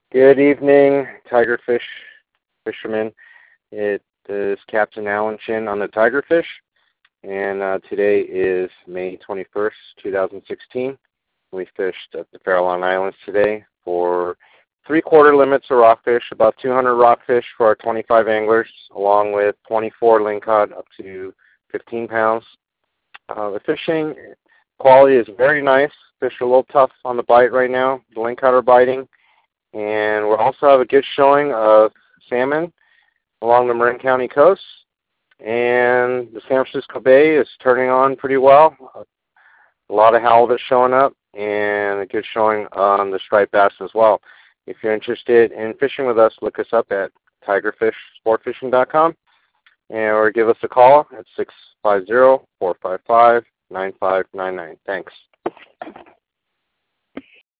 Good evening, Tigerfish fishermen. It is Captain Alan Chin on the Tigerfish, and today is May 21st, 2016. We fished at the Farallon Islands today for three-quarter limits of rockfish, about 200 rockfish for our 25 anglers, along with 24 lingcod up to 15 pounds. The fishing quality is very nice. Fish are a little tough on the bite right now. The lingcod are biting. And we'll also have a good showing of salmon along the Marin County coast. And the San Francisco Bay is turning on pretty well. A lot of halibut showing up and a good showing on the striped bass as well. If you're interested in fishing with us, look us up at tigerfishsportfishing.com or give us a call at 650-455-9599. Thanks.